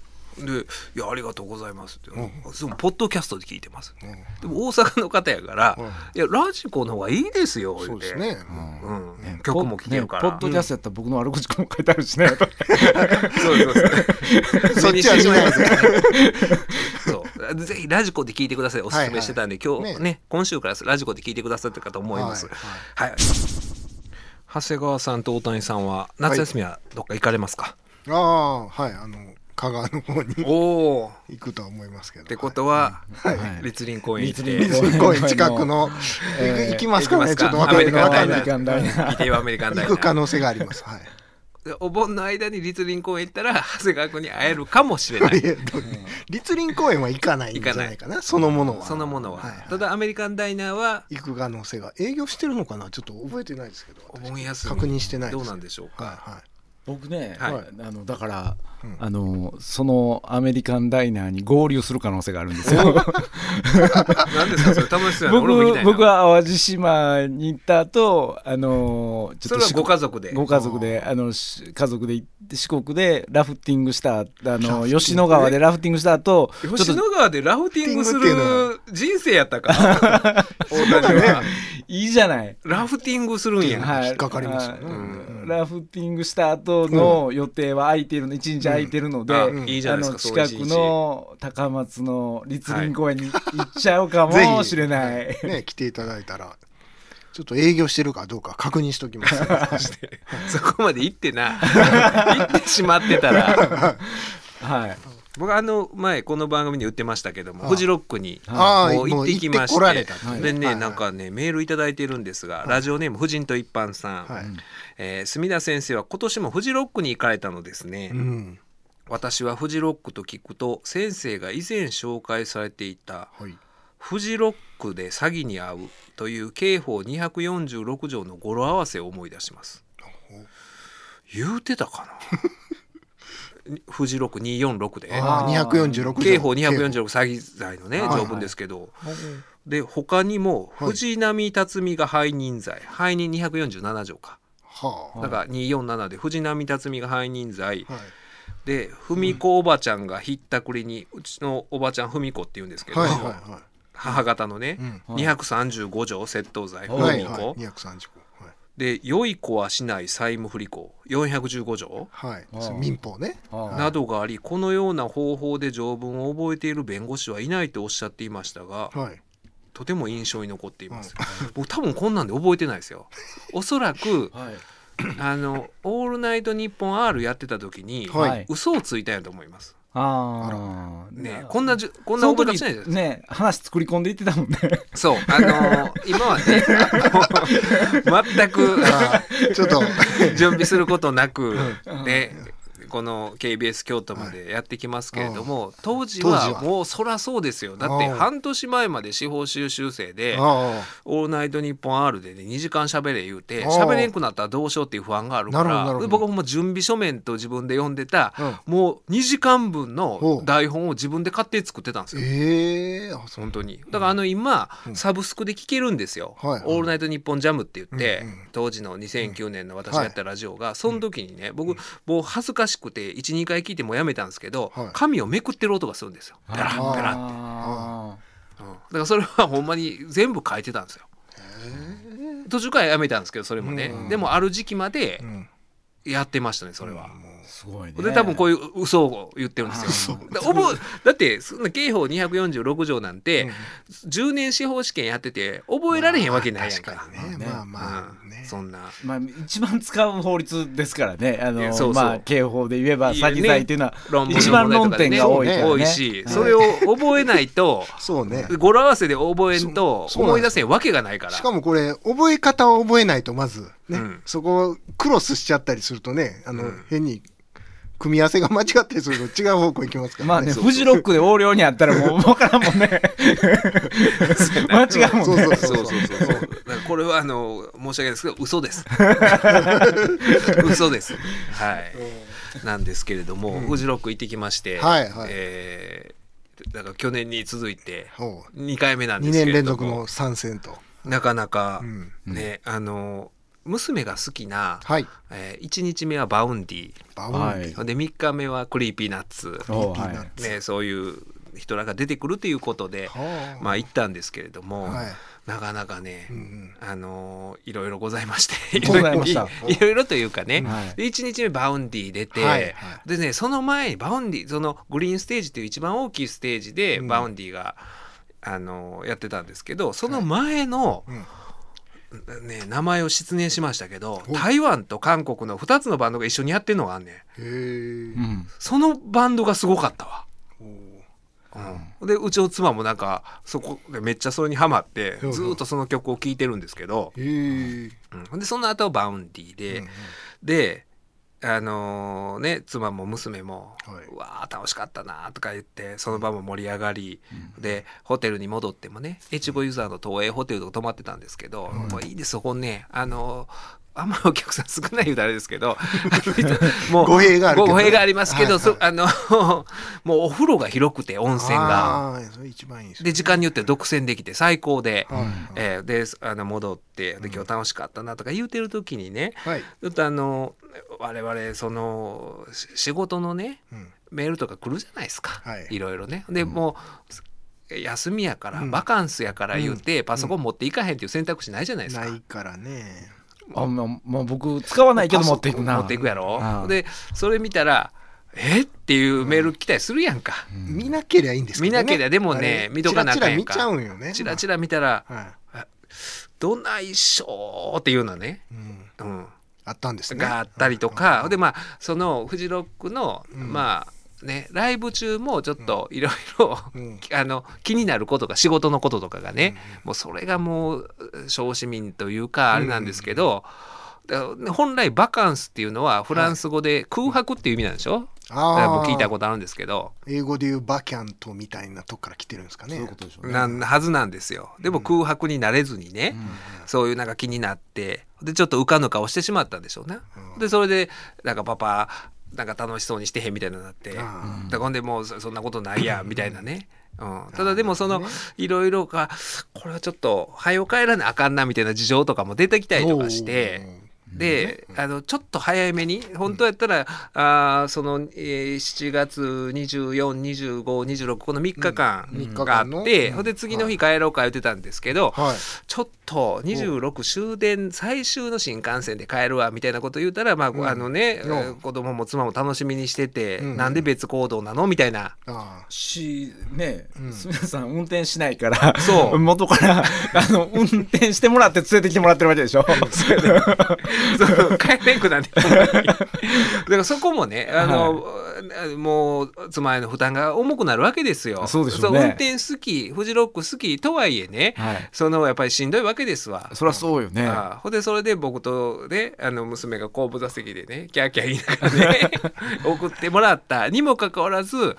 でいやありがとうございますって、 うん、 そのポッドキャストで聞いてます、 うん、 でも大阪の方やから、 うん、 いやラジコの方がいいですよ言てそううですね、 うんうん、 曲も聴けるから、 ね、ポッドキャストやったら僕の悪口も書いてあるしねそうですそっちはしないですよそうぜひラジコで聞いてくださいおすすめしてたんで、はいはい、今日ね、ね今週からラジコで聞いてくださってるかと思います、はいはいはい、長谷川さんと大谷さんは夏休みはどっか行かれますか？ はい、ああはいあの香川の方に行くとは思いますけど。 ってことは、 はいはい、栗林公園行って栗林公園近くの、えー、行きますかねちょっと分かんないアメリカンダイナー聞いてよアメリカンダイナー行く可能性があります。はい。 お盆の間に栗林公園行ったら長谷川君に会えるかもしれない。栗林公園は行かないんじゃないかなそのものは。 そのものは、 はいはい、 ただアメリカンダイナーは行く可能性が営業してるのかなちょっと覚えてないですけど。 お盆休み確認してないです。 どうなんでしょうか。 はいはい僕ね、 はい、 あのだから、 うん、 あのそのアメリカンダイナーに合流する可能性があるんですよ。 何ですかそれ楽しそうやな。 僕, 俺も行きたいな。 僕は淡路島に行った後あのちょっとそれはご家族でご家族であの家族で行って四国でラフティングしたあの吉野川でラフティングした後吉野川でラフティングする人生やったか大谷は。 いいじゃないラフティングするんや、 はい、引っかかりますよね、 うん、ラフティングした後の予定は空いてるのいちにち空いてるので、 うん、いいじゃないですか。 近くの高松の栗林公園に行っちゃうかもしれない、 はい、ね来ていただいたらちょっと営業してるかどうか確認しときますそこまで行ってな行ってしまってたらはい僕あの前この番組に言ってましたけどもフジロックにもう行ってきまして、でねなんかねメールいただいてるんですが、ラジオネーム婦人と一般さん、はい、えー、墨田先生は今年もフジロックに行かれたのですね、うん、私はフジロックと聞くと先生が以前紹介されていた、はい、フジロックで詐欺に遭うという刑法にひゃくよんじゅうろく条の語呂合わせを思い出します。言うてたかなフジロックにひゃくよんじゅうろくでにひゃくよんじゅうろく刑法にひゃくよんじゅうろく詐欺罪のね条文ですけど、はいはい、で他にも藤波辰巳が背任罪、背任にひゃくよんじゅうなな条か、はあ、だからにひゃくよんじゅうななで藤波辰巳が背任罪、はい、で文子おばちゃんがひったくりにうちのおばちゃん文子って言うんですけど、はいはいはい、母方のね、うん、にひゃくさんじゅうご条窃盗罪、文子、はいはい、 にひゃくさんじゅうごで良い子はしない債務不履行よんひゃくじゅうご条、 はい、民法ねなどがあり、このような方法で条文を覚えている弁護士はいないとおっしゃっていましたが、はい、とても印象に残っています、うん、僕多分こんなんで覚えてないですよおそらく、はい、あのオールナイトニッポン R やってた時に、はい、嘘をついたんやと思います。 ああね、こんなじゅこんな覚え方しないじゃないですか。 ね、話作り込んでいってたもんね。 そう、あのー、今はね全くちょっと準備することなくね、この ケービーエス 京都までやってきますけれども、はい、当時はもうそらそうですよ。だって半年前まで司法修習生でオールナイトニッポン R でねにじかん喋れ言うて喋れんくなったらどうしようっていう不安があるから僕はもう準備書面と自分で読んでた、うん、もうにじかんぶんの台本を自分で勝手に作ってたんですよ。えー、本当にだからあの今、うん、サブスクで聴けるんですよ、はいはい、オールナイトニッポンジャムって言って、うんうん、当時のにせんきゅうねんの私がやったラジオが、はい、その時にね僕、うん、もう恥ずかしくて いちにかい聞いてもうやめたんですけど、はい、紙をめくってる音がするんですよ。ペラッペラって、うん、だからそれはほんまに全部書いてたんですよ。途中からやめたんですけどそれもね、うん、でもある時期までやってましたねそれは、うん、すごいね。で多分こういう嘘を言ってるんですよ。だ, だってそんな刑法にひゃくよんじゅうろく条なんて、うん、じゅうねん司法試験やってて覚えられへんわけないやんか。まあ、確かにね。まあまあ、うんね、そんな、 まあ、一番使う法律ですからね。あのそうそう、まあ、刑法で言えば詐欺罪っていうのは一番論点が多いからね。 多いし、それを覚えないとそうね語呂合わせで覚えんと思い出せんわけがないから。 しかもこれ覚え方を覚えないとまずね、うん、そこをクロスしちゃったりするとねあの、うん、変に組み合わせが間違ったりすると違う方向行きますからね。 まあね、フジロックで横領にあったらもう分からんもんね間違うもんね。 そうそうそうそうだからこれはあの申し訳ないですけど嘘です嘘です。はい、なんですけれども、うん、フジロック行ってきまして、はいはい、えー、だから去年に続いてにかいめなんですけれどもにねん連続の参戦となかなかね、うん、あの娘が好きな、 はいえー、いちにちめはバウンディバウンディ、 はいでみっかめはクリーピーナッツ、 おピーナッはいツね、そういう人らが出てくるということで、 はあまあ行ったんですけれども、 はいなかなかね、 うんうんあのーいろいろございましてございましたいろいろというかね、 はいでいちにちめバウンディ出て、 はいはいでねその前にバウンディそのグリーンステージという一番大きいステージでうんバウンディが、あのーやってたんですけど、その前の、 うんね、名前を失念しましたけど、 お台湾と韓国のふたつのバンドが一緒にやってるのがあんねん。 へえうんそのバンドがすごかったわ。 おうん、でうちの妻もなんかそこでめっちゃそれにハマってうんずーっとその曲を聴いてるんですけど、 へえうん、でその後バウンディで、 うんうんであのーね妻も娘も、 はいうわー楽しかったなとか言ってその場も盛り上がり、でホテルに戻ってもね越後湯沢の東映ホテルとか泊まってたんですけど、もういいですそこねあのーあんまりお客さん少ない言うとあれですけどもう語弊があるけどね語弊がありますけど、 はいはいそあのもうお風呂が広くて温泉があーそれ一番いいですねで時間によって独占できて最高で、 はいえーであの戻ってで今日楽しかったなとか言うてる時にね、 はいちょっとあの我々そのし仕事のねうんメールとか来るじゃないですか、 はいいろいろねで、もう休みやから、 うんバカンスやから言って、パソコン持っていかへんっていう選択肢ないじゃないですか、 ないからねあまあまあ僕使わないけど持っていくな持っていくやろ、 ああでそれ見たらえっていうメール来たりするやんか、 見なけりゃいいんですけどね見なけりゃでもねあれ見とかなあかんやんかチラチラ見ちゃうんよねチラチラ見たらはいどないしょーっていうのね、 うんうん、 あったんですねがあったりとか、でまあそのフジロックの、 うんまあねライブ中もちょっといろいろうんあの気になることが仕事のこととかがね、もうそれがもう小市民というかあれなんですけど、だ本来バカンスっていうのはフランス語で空白っていう意味なんでしょ、だからあ僕聞いたあことあるんですけど、 英語で言うバキャントみたいなとこから来てるんですかねそういうことでしょうねなんはずなんですよ。でも空白になれずにね、そういうなんか気になってでちょっと浮かぬ顔してしまったんでしょうね。 うんでそれでなんかパパなんか楽しそうにしてへんみたいになって、 あでほんでもうそそんなことないやみたいなね。うん、ただでもそのねいろいろがこれはちょっと早う帰らなあかんなみたいな事情とかも出てきたりとかして。で、あのちょっと早めに本当やったら、あーその、えーしちがつにじゅうよっか、にじゅうご、にじゅうろくこのみっかかうんみっんかかんのがあって、 うんほんで次の日帰ろうか言ってたんですけど、 はいちょっとにじゅうろく終電最終の新幹線で帰るわみたいなこと言うたら、まあうんあのね、 うんえー子供も妻も楽しみにしてて、 うんなんで別行動なのみたいな。 あしね、 うんすみさん運転しないからそう元からあの運転してもらって連れてきてもらってるわけでしょそう帰れんくなんでだからそこもねあの、もう妻への負担が重くなるわけですよ。 そうでしょうね運転好きフジロック好きとはいえね、 はいそのやっぱりしんどいわけですわ。 そりゃそうよねああほんでそれで僕とねあの娘が後部座席でねキャーキャー言いながらね送ってもらったにもかかわらず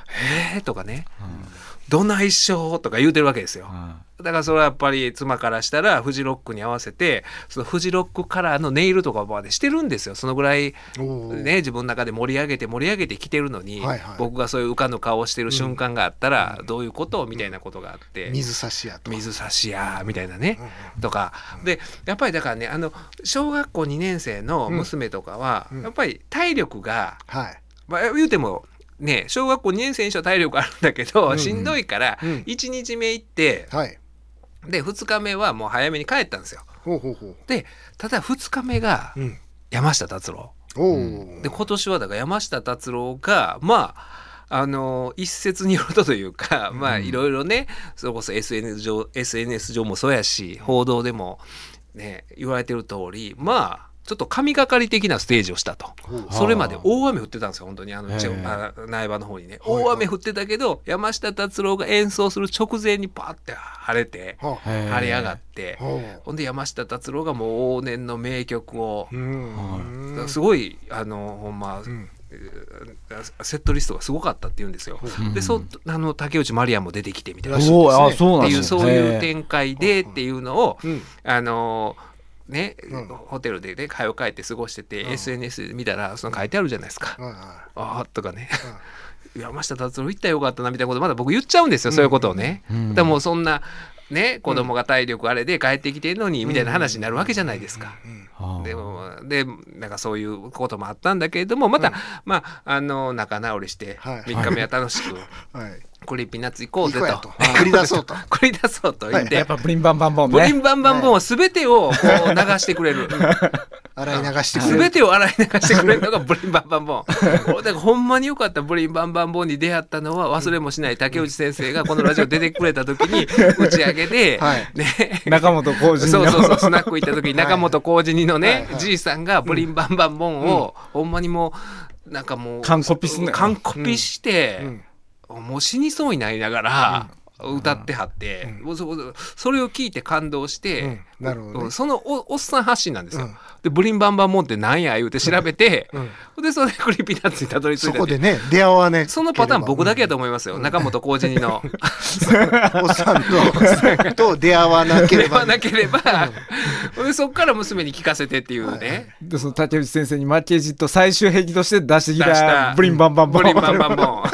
「えー」とかね「どないしょう」とか言うてるわけですよ。だからそれはやっぱり妻からしたらフジロックに合わせてそのフジロックカラーのネイルとかまでしてるんですよ。そのぐらいあおーね自分の中で盛り上げて盛り上げてきてるのに、 はいはい僕がそういう浮かぬ顔をしてる瞬間があったら、どういうことみたいなことがあって、 水差しやと水差しやみたいなね、 うんとかでやっぱりだからねあの小学校にねん生の娘とかは、 うんやっぱり体力が、 はいまあ、言うてもね小学校にねん生にしては体力あるんだけど、 うんしんどいからうんいちにちめ行って、 はいでふつかめはもう早めに帰ったんですよ。 ほうほうほうでただふつかめがうん山下達郎おおで今年はだから山下達郎がまああの一説によるとというか、まあいろいろねそれこそ エスエヌエス 上 エスエヌエス 上もそうやし報道でもね言われてる通りまあちょっと神がかり的なステージをしたと。 ほうそれまで大雨降ってたんですよ本当にあのへえちあ苗場の方にねはいはい大雨降ってたけど山下達郎が演奏する直前にパーって晴れてはあへえ晴れ上がってほほんで山下達郎がもう往年の名曲をううんすごいあのほんまうんセットリストがすごかったって言うんですよ。でそあの竹内まりやも出てきてみたいなっらおおあそうなんていうですねそういうへ展開でっていうのをうんあのねうんホテルでね通う帰って過ごしててうんエスエヌエス で見たらその書いてあるじゃないですか。 はいはああとかねい山下達郎行ったらよかったなみたいなことまだ僕言っちゃうんですよそういうことをね。 うんでもうそんなね子供が体力あれで帰ってきてるのにみたいな話になるわけじゃないですか。 はあでもでなんかそういうこともあったんだけれどもまた、 うんまああの仲直りしてはいみっかめは楽しくはいクリーピーナッツ行こうぜと行こうやと繰り出そうと繰り出そうと言って、 やっぱブリンバンバンボンね。 ブリンバンバンボンは全てをこう流してくれる。 洗い流してくれる全てを洗い流してくれるのがブリンバンバンボン。俺だからほんまによかったブリンバンバンボンに出会ったのは忘れもしない竹内先生がこのラジオ出てくれた時に打ち上げで、 はいね中本浩二のそうそうそうスナック行った時に中本浩二のね、 はいはいじいさんがブリンバンバンボンを、ほんまにもうなんかもう完コピすんね完コピして、 うんもう死にそうになりながら歌ってはって、 うんもうそそれを聞いて感動して、 うんなるほどねうんそのおおっさん発信なんですよ。 うんでブリンバンバンボンってなんや言うて調べて、 うんでそれでクリーピーナッツにたどり着いたってそこでね出会わねそのパターン僕だけやと思いますよ、中本浩二の。 おっさんとと出会わなければではなければ、でそっから娘に聞かせてっていうね、 でその竹内先生に負けじと最終兵器として出してき出したたブリンバンバンボン。 ブリンバンバンボン。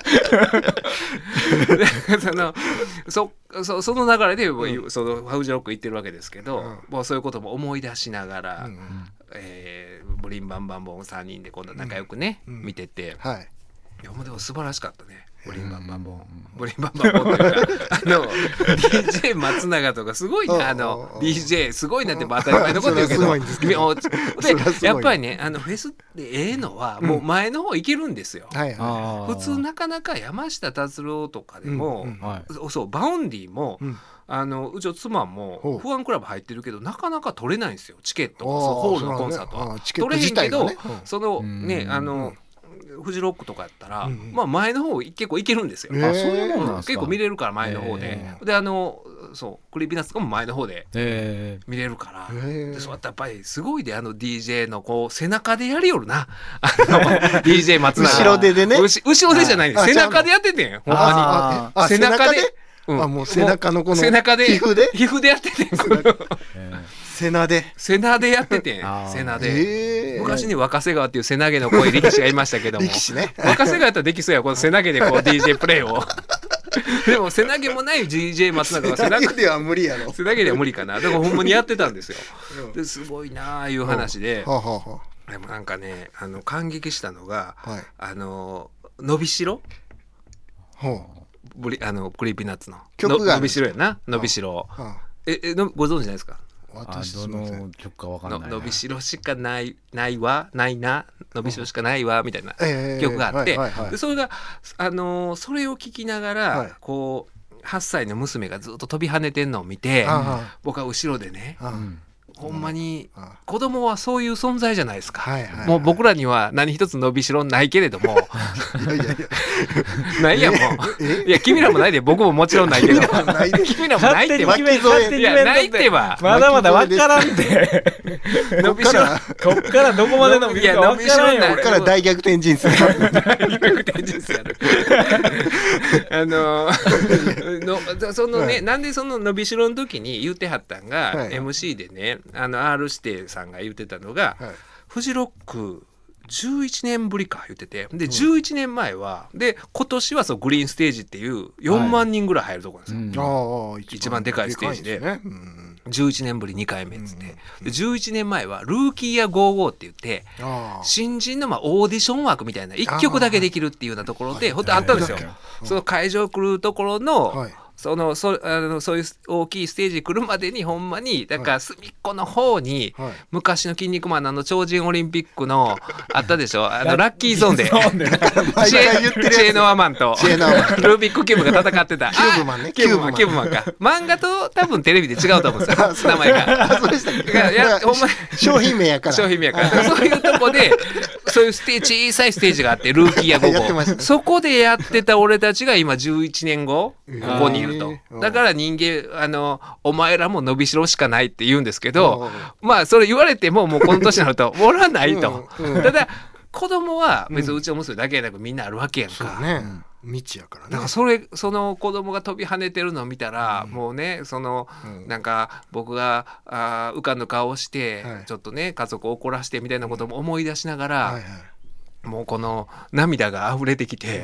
でそのそそその流れで、 うんそのフジロック行ってるわけですけど、 うんもうそういうことも思い出しながら、 うんえーブリンバンバンボンさんにんで今度仲良くね、 うん見てて、 はいいやもうでも素晴らしかったね。ブリンバンバンボン、ブリンバンバンボンというかあの ディージェー 松永とかすごいな、あの ディージェー すごいなって当たり前のこと言うけそれど、 はすごいんですけどでそれはすごいやっぱりねあのフェスってええのはもう前の方行けるんですよ。 はいはあー普通なかなか山下達郎とかでも、 うんうんはいそうそうバウンディも、 いうんあのうちの妻ほもうファンクラブ入ってるけどなかなか取れないんですよチケットがあーそうホールのコンサートは、 そうなんだねあーチケット取れへんけど、 自体がねうんそのうんねあの、フジロックとかやったら、 うんうんまあ前の方結構行けるんですよ、 へーあそういうもんなんですか。 結構見れるから前の方で、 へであのそうクリーピーナッツとかも前の方でえ見れるから、 へーでそうやったらやっぱりすごいであの ディージェー のこう背中でやりよるなあの ディージェー 松永後ろ手でねうし後ろ手じゃないねあ背中でやっててんほんまあああ背中で背中でうんあもう背中のこの背中で皮膚で皮膚でやっててんこの背中で背中でやっててんあー背中で、 ええ昔に若瀬川っていう背投げの声力士がいましたけども力士ね若瀬川やったらできそうやこの背投げでこう ディージェー プレイをでも背投げもない ディージェー 松永は背投げ背中では無理やろ背投げでは無理かなでもほんまにやってたんですようんですごいなあいう話で、 はあはあはでもなんかねあの感激したのがあはいあの伸びしろほブリあのクリーピーナッツの曲があるの伸びしろやな伸びしろうはええのご存知ないですかああど私すみませんの曲かわかんのないな。 伸びしろしかないないわないな伸びしろしかないわみたいなええ曲があって、 はいはいはいでそれが、あのーそれを聞きながら、 はいこうはっさいの娘がずっと飛び跳ねてんのを見てあ僕は後ろでねああうんほんまにあ子供はそういう存在じゃないですか、 はいはいはいもう僕らには何一つ伸びしろないけれどもいやいやいやないやもうえいや君らもないで僕ももちろんないけど君らもないで君らもないってば勝手に決め勝手に決めんといやないってばまだまだわからんで。 伸びしろこっからどこまで伸びるかわからんよいや伸びしろないこっから大逆転人生逆転術やるあののそのね、 はいなんでその伸びしろの時に言ってはったんが、 はいエムシー でねあの R 指定さんが言ってたのが、 はいフジロックじゅういちねんぶりか言っててでじゅういちねんまえはで今年はそうグリーンステージっていうよんまんにんぐらい入るところなんですよ、 うんああ一番でかいステージでかいんすねうんじゅういちねんぶりにかいめっつって、でじゅういちねんまえはルーキーやゴーゴーって言ってああ新人のまあオーディション枠みたいないっきょくだけできるっていうようなところでほんとあったんですよ。その会場来るところの、 はいそのそあのそういう大きいステージ来るまでにほんまにだから隅っこの方に、 はい昔の筋肉マンのあの超人オリンピックのあったでしょあのラッキーゾーンでゾーンで毎シェ回言ってるやつシェーノアマンとシェーノアマンルービックキューブが戦ってたキューブマンねあキューブマンキキューューブマンか漫画と多分テレビで違うと思うんですよあそう名前が。 あそうでしたっけいやいやほんまに商品名やから商品名やからそういうとこでそういうステージ小さいステージがあってルーキーやゴやってましたねゴそこでやってた俺たちが今じゅういちねんごここにいるとへーだから人間あのお前らも伸びしろしかないって言うんですけどうんまあそれ言われてももうこの年になると俺はないとうんうんただ子供は別にうちの娘だけじゃなくみんなあるわけやんか。 そうね未知やからねだからそれその子供が飛び跳ねてるのを見たら、もうねその、 うんなんか僕があー浮かんの顔をして、 はいちょっとね家族を怒らしてみたいなことも思い出しながら、 はいはいもうこの涙が溢れてきて、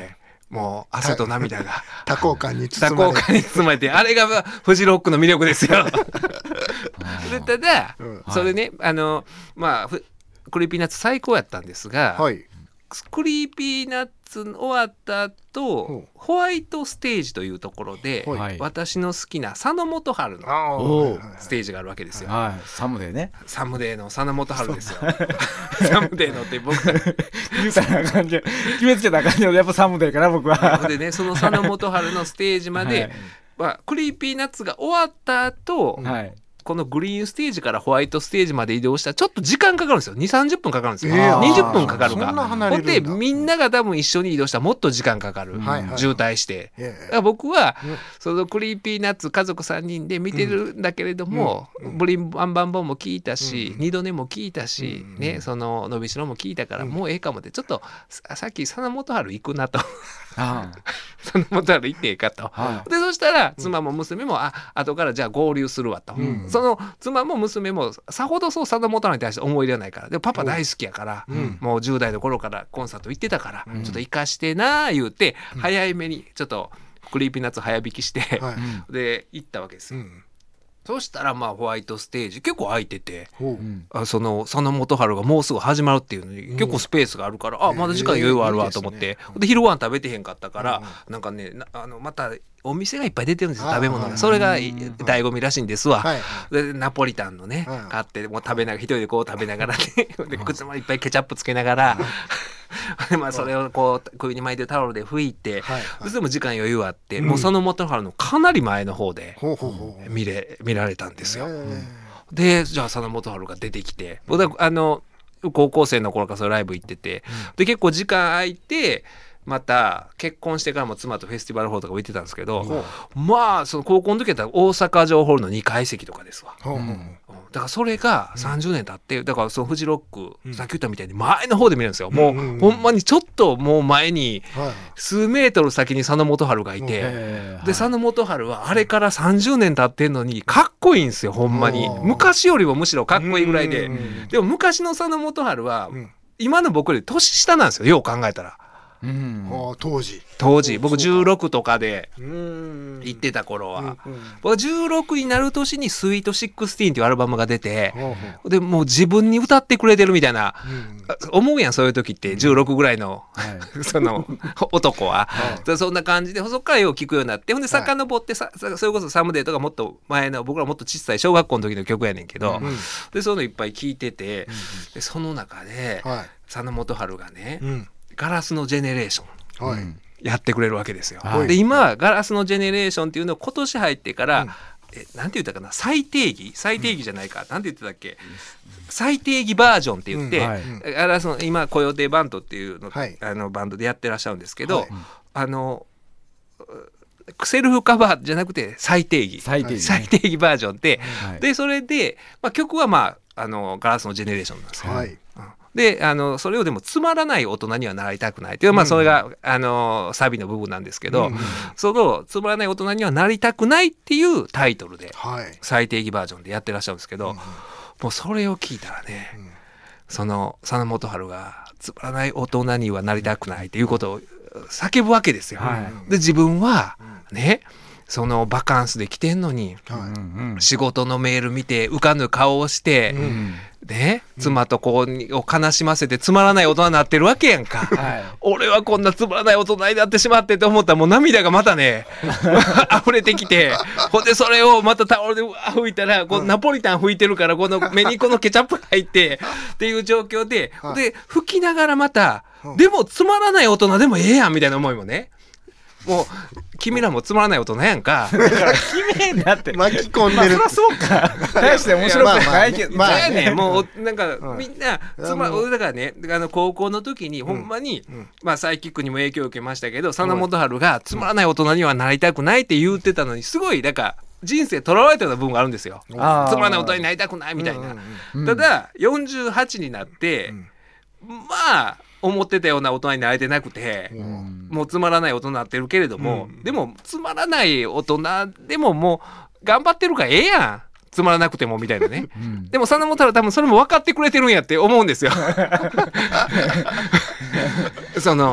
もう汗と涙が多幸感に多包まれて幸感に包まれて、あれがフジロックの魅力ですよ。でただ、 うんそれね、あのまあふクリーピーナッツ最高やったんですが、 はいクリーピーナッツ終わった後、 ほうホワイトステージというところで、 はいはい私の好きな佐野元春のあーおーはいはいはいステージがあるわけですよ。 はいサムでねサムデーの佐野元春ですよ。サムデーのって僕言うたらあかんけど決めつけたらあかんけどやっぱサムでから僕はでね、その佐野元春のステージまで、 はいまあ、クリーピーナッツが終わった後、 はいこのグリーンステージからホワイトステージまで移動したらちょっと時間かかるんですよ。にじゅうさんじゅっぷんかかるんですよ、 えーにじゅっぷんかかるかそんな離ほんでれるんだみんなが多分一緒に移動したらもっと時間かかる、 はいはい渋滞して、 ええだから僕は、 うんそのクリーピーナッツ家族さんにんで見てるんだけれども、 うんブリンバンバンボンも聞いたし、 うん二度寝も聞いたし、 うんね、その伸びしろも聞いたから、 うんもうええかもでちょっとささっき佐野元春行くなとあ佐野元春行ってええかと、 はでそしたら妻も娘もあ後からじゃあ合流するわと、 うんその妻も娘もさほどそう佐野元春に対して思い入れはないから、でもパパ大好きやから、 うんもうじゅう代の頃からコンサート行ってたから、 うんちょっと行かしてな言うて、早いめにちょっとクリーピーナッツ早引きして、 はいうんで行ったわけですよ、 うんそしたらまあホワイトステージ結構空いてて、 ほううんあその佐野元春がもうすぐ始まるっていうのに結構スペースがあるから、あまだ時間余裕あるわと思って、 えーいいですねで昼ご飯食べてへんかったから、 うんなんかねなあのまたお店がいっぱい出てるんですよ、 あー食べ物うんが。それがうん醍醐味らしいんですわ、 はいでナポリタンのね、 うん買ってもう食べながら一人でこう食べながらねで口もいっぱいケチャップつけながらで、まあ、それをこう首に巻いてタオルで拭いて、 はいそれでも時間余裕あって、 うんもう佐野元春のかなり前の方でほうほうほう見れ見られたんですよ。 えでじゃあ佐野元春が出てきて、僕はあの高校生の頃からそれライブ行ってて、で結構時間空いてまた結婚してからも妻とフェスティバルホールとか行ってたんですけど、 ほうまあその高校の時やったら大阪城ホールのにかい席とかですわ。 ほうほううんだからそれがさんじゅうねん経ってだからそのフジロック、 うんさっき言ったみたいに前の方で見るんですよ。もう、 うんうんうんほんまにちょっともう前にはい数メートル先に佐野元春がいて、 えーで佐野元春はあれからさんじゅうねん経ってんのにかっこいいんですよほんまに。 おー昔よりもむしろかっこいいぐらいで、 うんうんうんでも昔の佐野元春は、 うん今の僕より年下なんですよよう考えたら。 うんああ当時当時僕そうかじゅうろくとかでうん行ってた頃は、 うんうん僕はじゅうろくになる年に「スイートシックスティーン」っていうアルバムが出て、 ほうほでもう自分に歌ってくれてるみたいな、 ううん思うやんそういう時ってじゅうろくぐらいの、 はいその男は、 はいでそんな感じでそこからよう聞くようになってほんではい遡ってさ、さそれこそ「サムデー」とかもっと前の僕らもっと小さい小学校の時の曲やねんけど、 うんでそういうのいっぱい聞いてて、でその中で、 はい佐野元春がね、 うんガラスのジェネレーションはいうんやってくれるわけですよ。 はいで今はガラスのジェネレーションっていうのを今年入ってから、 うんえなんて言ったかな最定義最定義じゃないか、なんて言ってたっけ最定義バージョンって言って、 うんはいガラスの今コヨテバンドっていうの,、 はいあのバンドでやってらっしゃるんですけど、 はいあのセルフカバーじゃなくて最定義最低最定義バージョンで、 はいでそれで、まあ、曲はまああのガラスのジェネレーションなんですよ。 はいうんであのそれをでもつまらない大人にはなりたくないという、まあ、それが、あのサビの部分なんですけど、 うんそのつまらない大人にはなりたくないっていうタイトルではい最定義バージョンでやってらっしゃるんですけど、 うんもうそれを聞いたらね、 うんその佐野元春がつまらない大人にはなりたくないっていうことを叫ぶわけですよ。 はいで自分はねそのバカンスで来てんのにはいうん仕事のメール見て浮かぬ顔をして、 うんうんね、妻と子を悲しませてつまらない大人になってるわけやんか。 はい俺はこんなつまらない大人になってしまってと思ったらもう涙がまたね溢れてきて、ほんでそれをまたタオルでうわー拭いたらこうナポリタン拭いてるからこの目にこのケチャップが入ってっていう状況で、 はいで拭きながらまた、 うんでもつまらない大人でもええやんみたいな思いもね、もう君らもつまらない大人やんか。 だから決めんなって巻き込んでるまあそりゃそうか大して面白くないけどまあまあそうやねんもうなんかうんみんなつまもうだからねあの高校の時にほんまに、 うんまあサイキックにも影響を受けましたけど佐野元春がつまらない大人にはなりたくないって言ってたのにすごいなんか人生とらわれたような部分があるんですよ。つあーまらない大人になりたくないみたいな。 うんうんうんただよんじゅうはちになって、 うんまあ思ってたような大人になれてなくて、 うんもうつまらない大人になってるけれども、 うんでもつまらない大人でももう頑張ってるからええやんつまらなくてもみたいなね。 うんでも佐野元春多分それも分かってくれてるんやって思うんですよ。その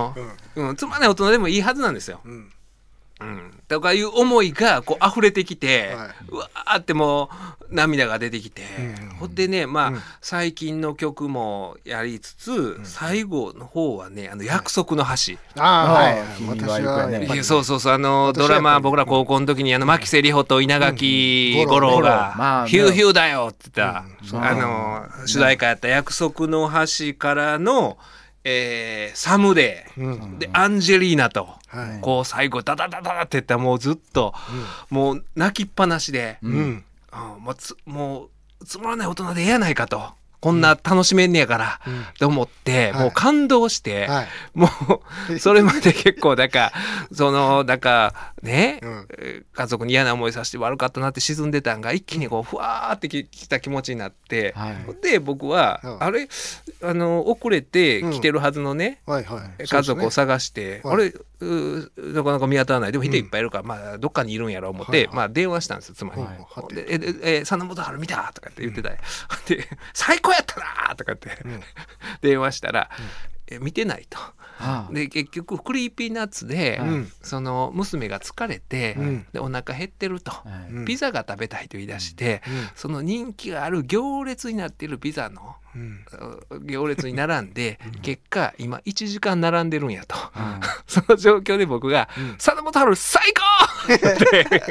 うん、つまらない大人でもいいはずなんですよ。 うんうん、とかいう思いがこう溢れてきて、 はいうわーってもう涙が出てきて、 うんほんでねまあ、 うん最近の曲もやりつつ、最後の方はねあの約束の橋、 ああはい君は私は行くやねやっぱりいやそうそうそうあの私はドラマやっぱり僕ら高校の時にあの牧瀬里穂と稲垣うん吾郎五郎まがあ 「ヒューヒューだよ」って言った、 うんあの主題歌やった「約束の橋」からの「えーサムデー」 うんでアンジェリーナと、 はいこう最後ダダダダダって言ったらもうずっと、もう泣きっぱなしで、 うんうんもうつもうつまらない大人でええやないかと。こんな楽しめんねやから、 うんと思って、 はいもう感動して、 はいもうそれまで結構だからそのだからね、 うんえー家族に嫌な思いさせて悪かったなって沈んでたんが一気にこうふわーってききた気持ちになって、 はいで僕は、 うんあれあの遅れて来てるはずのね、 はいはい家族を探して、 はいあれうなかなか見当たらないでも人いっぱいいるから、まあどっかにいるんやろう思って、 はいはいまあ電話したんですよ妻に。 はいはいでえええ真本春見たとかって言ってたよ、で最高やったなとかって、 ん電話したら、え見てないと。 ああで結局クリーピーナッツで、 うんその娘が疲れて、 うんでお腹減ってると、 はいうんピザが食べたいと言い出して、 うんその人気がある行列になっているピザのうん行列に並んで、結果今いちじかん並んでるんやと、 うんその状況で僕が「真本春最高!」って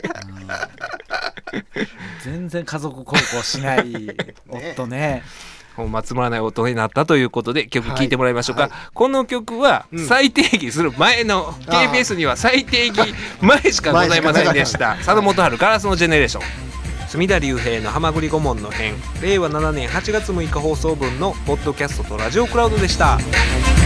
全然家族孝行しない夫ね。 もうつまらない音になったということで曲聴いてもらいましょうか、 はいこの曲は再定義する前の ケービーエス には再定義前しかございませんでした佐本春ガラスのジェネレーション隅田隆平のはまぐり顧問の編れいわななねんはちがつむいか放送分のポッドキャストとラジオクラウドでした。